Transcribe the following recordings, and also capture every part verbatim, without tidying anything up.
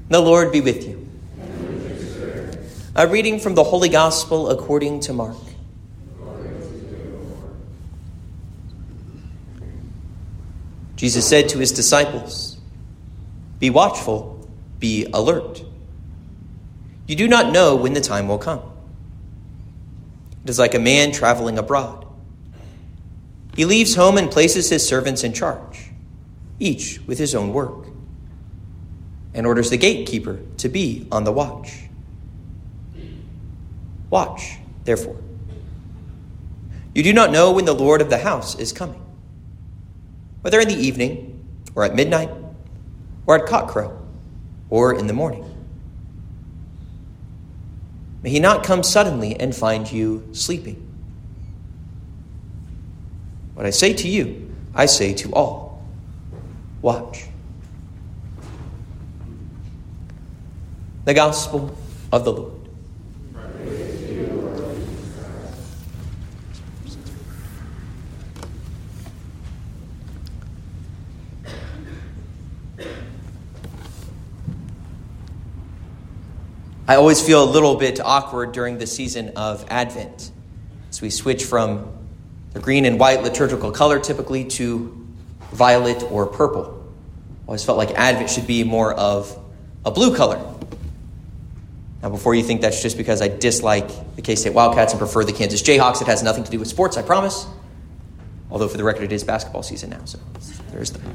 The Lord be with you. A reading from the Holy Gospel according to Mark. Jesus said to his disciples, "Be watchful, be alert. You do not know when the time will come. It is like a man traveling abroad. He leaves home and places his servants in charge, each with his own work, and orders the gatekeeper to be on the watch. Watch, therefore. You do not know when the Lord of the house is coming, whether in the evening, or at midnight, or at cockcrow, or in the morning. May he not come suddenly and find you sleeping. What I say to you, I say to all, watch." The Gospel of the Lord. I always feel a little bit awkward during the season of Advent, as we switch from the green and white liturgical color typically to violet or purple. I always felt like Advent should be more of a blue color. Now, before you think that's just because I dislike the K-State Wildcats and prefer the Kansas Jayhawks, it has nothing to do with sports, I promise. Although, for the record, it is basketball season now, so there's that.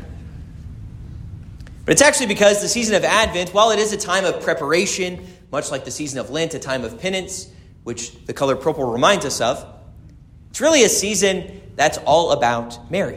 But it's actually because the season of Advent, while it is a time of preparation, much like the season of Lent, a time of penance, which the color purple reminds us of, it's really a season that's all about Mary.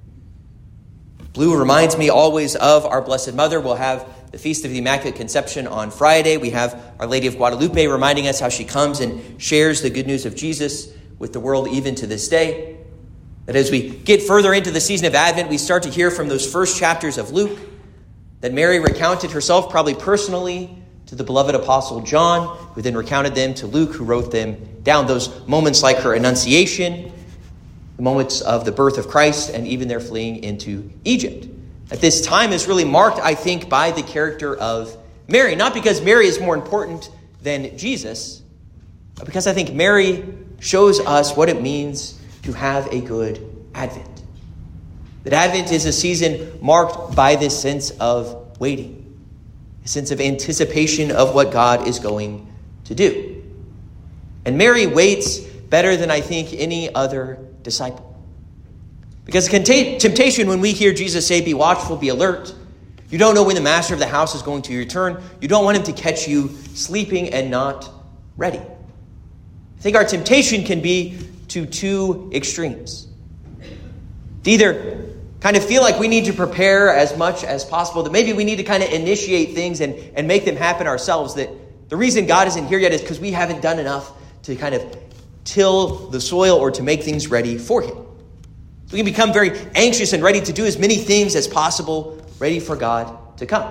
Blue reminds me always of our Blessed Mother. We'll have the Feast of the Immaculate Conception on Friday. We have Our Lady of Guadalupe reminding us how she comes and shares the good news of Jesus with the world even to this day. That as we get further into the season of Advent, we start to hear from those first chapters of Luke that Mary recounted herself, probably personally, to the beloved apostle John, who then recounted them to Luke, who wrote them down. Those moments like her Annunciation, the moments of the birth of Christ, and even their fleeing into Egypt. At this time is really marked, I think, by the character of Mary. Not because Mary is more important than Jesus, but because I think Mary shows us what it means to have a good Advent. That Advent is a season marked by this sense of waiting, a sense of anticipation of what God is going to do. And Mary waits better than I think any other disciple. Because temptation, when we hear Jesus say, "Be watchful, be alert," you don't know when the master of the house is going to return. You don't want him to catch you sleeping and not ready. I think our temptation can be to two extremes. To either kind of feel like we need to prepare as much as possible, that maybe we need to kind of initiate things and, and make them happen ourselves, that the reason God isn't here yet is because we haven't done enough to kind of till the soil or to make things ready for him. So we can become very anxious and ready to do as many things as possible, ready for God to come.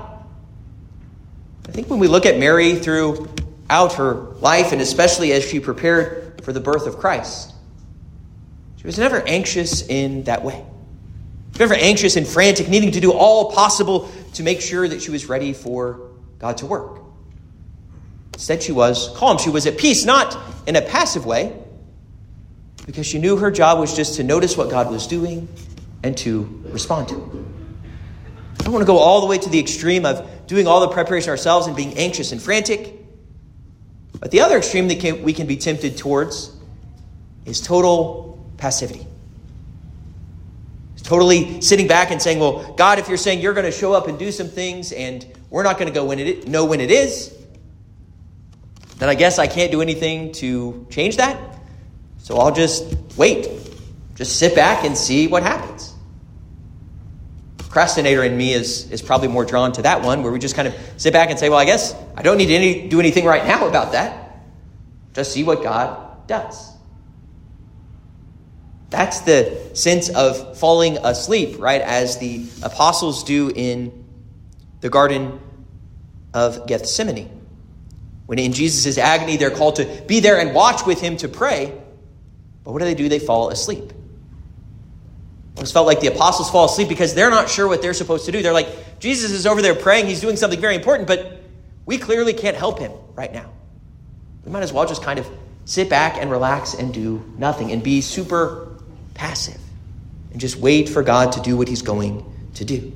I think when we look at Mary throughout her life, and especially as she prepared for the birth of Christ, she was never anxious in that way. Never anxious and frantic, needing to do all possible to make sure that she was ready for God to work. Instead, she was calm. She was at peace, not in a passive way, because she knew her job was just to notice what God was doing and to respond to it. I don't want to go all the way to the extreme of doing all the preparation ourselves and being anxious and frantic. But the other extreme that can, we can be tempted towards is total passivity. Totally sitting back and saying, "Well, God, if you're saying you're going to show up and do some things and we're not going to go when it know when it is, then I guess I can't do anything to change that. So I'll just wait, just sit back and see what happens." Procrastinator in me is, is probably more drawn to that one, where we just kind of sit back and say, "Well, I guess I don't need to any, do anything right now about that. Just see what God does." That's the sense of falling asleep, right? As the apostles do in the Garden of Gethsemane. When in Jesus' agony, they're called to be there and watch with him to pray. But what do they do? They fall asleep. It's felt like the apostles fall asleep because they're not sure what they're supposed to do. They're like, Jesus is over there praying. He's doing something very important, but we clearly can't help him right now. We might as well just kind of sit back and relax and do nothing and be super passive and just wait for God to do what he's going to do.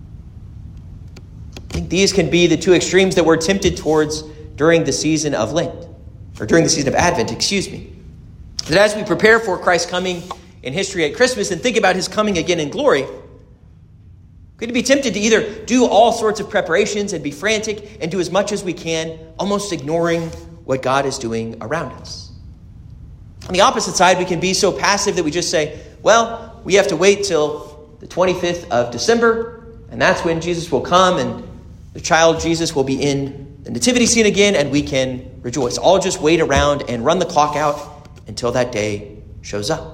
I think these can be the two extremes that we're tempted towards during the season of Lent, or during the season of Advent, excuse me. That as we prepare for Christ's coming in history at Christmas and think about his coming again in glory, we're going to be tempted to either do all sorts of preparations and be frantic and do as much as we can, almost ignoring what God is doing around us. On the opposite side, we can be so passive that we just say, well, we have to wait till the twenty-fifth of December, and that's when Jesus will come, and the child Jesus will be in the nativity scene again, and we can rejoice. I'll just wait around and run the clock out until that day shows up.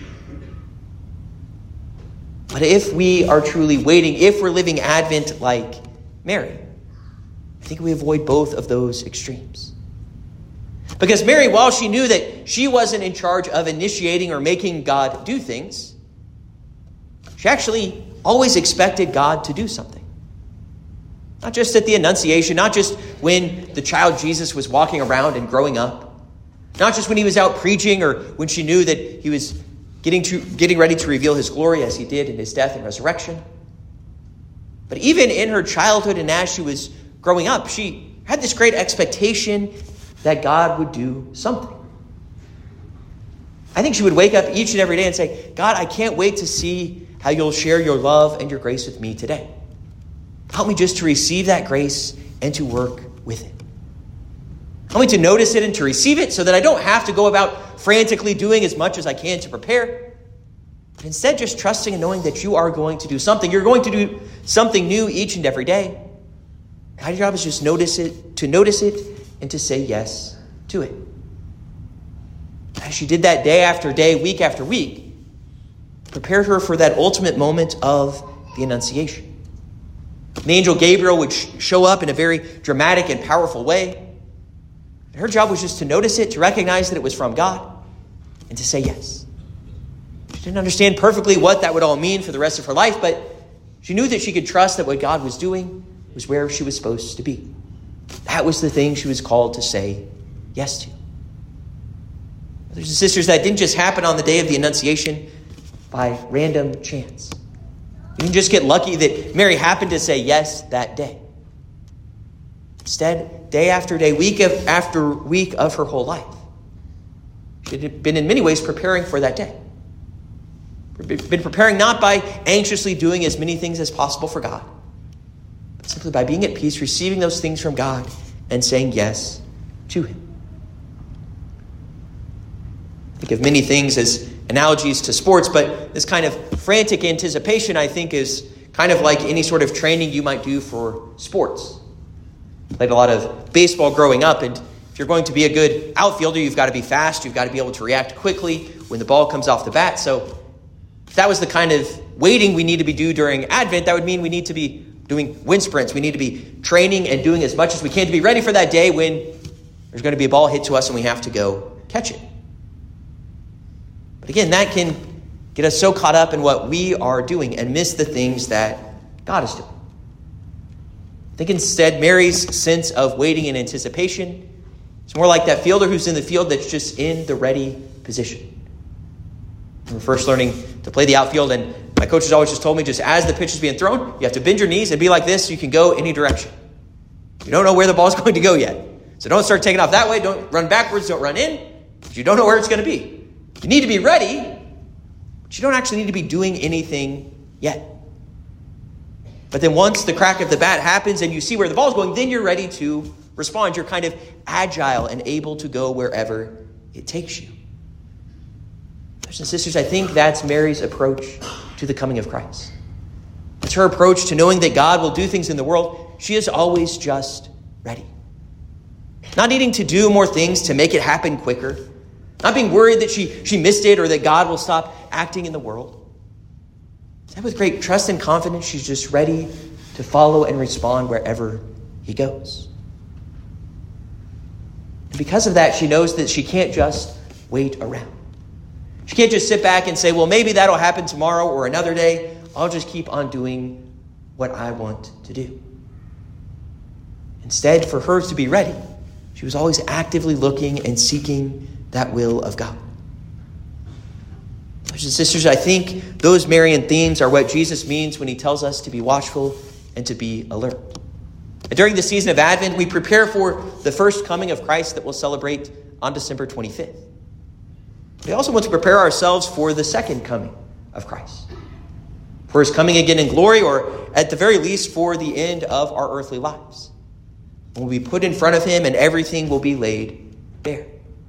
But if we are truly waiting, if we're living Advent like Mary, I think we avoid both of those extremes. Because Mary, while she knew that she wasn't in charge of initiating or making God do things, she actually always expected God to do something. Not just at the Annunciation, not just when the child Jesus was walking around and growing up, not just when he was out preaching or when she knew that he was getting to, getting ready to reveal his glory as he did in his death and resurrection. But even in her childhood and as she was growing up, she had this great expectation that God would do something. I think she would wake up each and every day and say, God, I can't wait to see how you'll share your love and your grace with me today. Help me just to receive that grace and to work with it. Help me to notice it and to receive it so that I don't have to go about frantically doing as much as I can to prepare, but instead just trusting and knowing that you are going to do something. You're going to do something new each and every day. My job is just notice it, to notice it and to say yes to it. As she did that day after day, week after week, prepared her for that ultimate moment of the Annunciation. The angel Gabriel would sh- show up in a very dramatic and powerful way. And her job was just to notice it, to recognize that it was from God, and to say yes. She didn't understand perfectly what that would all mean for the rest of her life, but she knew that she could trust that what God was doing was where she was supposed to be. That was the thing she was called to say yes to. Brothers and sisters, that didn't just happen on the day of the Annunciation by random chance. You didn't just get lucky that Mary happened to say yes that day. Instead, day after day, week after week of her whole life, she had been in many ways preparing for that day. Been preparing not by anxiously doing as many things as possible for God, but simply by being at peace, receiving those things from God, and saying yes to him. I think of many things as analogies to sports, but this kind of frantic anticipation, I think, is kind of like any sort of training you might do for sports. Played a lot of baseball growing up, and if you're going to be a good outfielder, you've got to be fast, you've got to be able to react quickly when the ball comes off the bat. So if that was the kind of waiting we need to be do during Advent, that would mean we need to be doing wind sprints. We need to be training and doing as much as we can to be ready for that day when there's going to be a ball hit to us and we have to go catch it. But again, that can get us so caught up in what we are doing and miss the things that God is doing. I think instead, Mary's sense of waiting in anticipation is more like that fielder who's in the field that's just in the ready position. When we're first learning to play the outfield, and my coaches always just told me, just as the pitch is being thrown, you have to bend your knees and be like this so you can go any direction. You don't know where the ball's going to go yet. So don't start taking off that way. Don't run backwards. Don't run in. Because you don't know where it's going to be. You need to be ready, but you don't actually need to be doing anything yet. But then once the crack of the bat happens and you see where the ball's going, then you're ready to respond. You're kind of agile and able to go wherever it takes you. Brothers and sisters, I think that's Mary's approach to the coming of Christ. It's her approach to knowing that God will do things in the world. She is always just ready. Not needing to do more things to make it happen quicker. Not being worried that she, she missed it or that God will stop acting in the world. And with great trust and confidence, she's just ready to follow and respond wherever he goes. And because of that, she knows that she can't just wait around. She can't just sit back and say, well, maybe that'll happen tomorrow or another day. I'll just keep on doing what I want to do. Instead, for her to be ready, she was always actively looking and seeking that will of God. Brothers and sisters, I think those Marian themes are what Jesus means when he tells us to be watchful and to be alert. And during the season of Advent, we prepare for the first coming of Christ that we'll celebrate on December twenty-fifth. We also want to prepare ourselves for the second coming of Christ, for his coming again in glory, or at the very least for the end of our earthly lives. We'll be put in front of him and everything will be laid bare.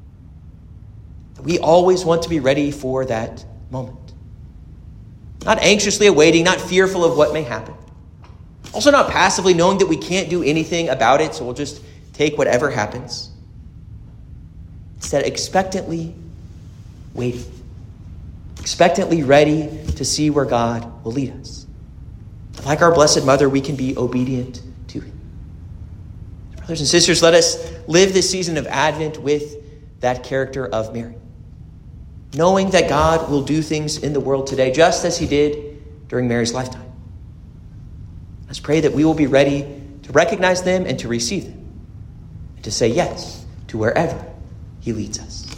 We always want to be ready for that moment. Not anxiously awaiting, not fearful of what may happen. Also not passively knowing that we can't do anything about it, so we'll just take whatever happens. Instead, expectantly waiting. Expectantly ready to see where God will lead us. Like our Blessed Mother, we can be obedient to him. Brothers and sisters, let us live this season of Advent with that character of Mary, knowing that God will do things in the world today just as he did during Mary's lifetime. Let's pray that we will be ready to recognize them and to receive them, and to say yes to wherever he leads us.